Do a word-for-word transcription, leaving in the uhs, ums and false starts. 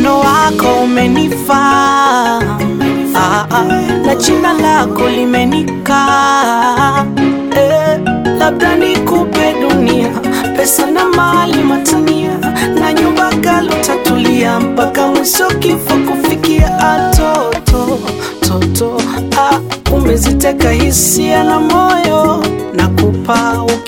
Wino wako umenifaa, ah, ah, na jina lako limenika. eh, Labda nikupe dunia, pesa na mali matania, na nyumba galo tatulia, mpaka mwisho kifo kufikia. Atoto, toto, ah, umeziteka hisia na moyo, nakupa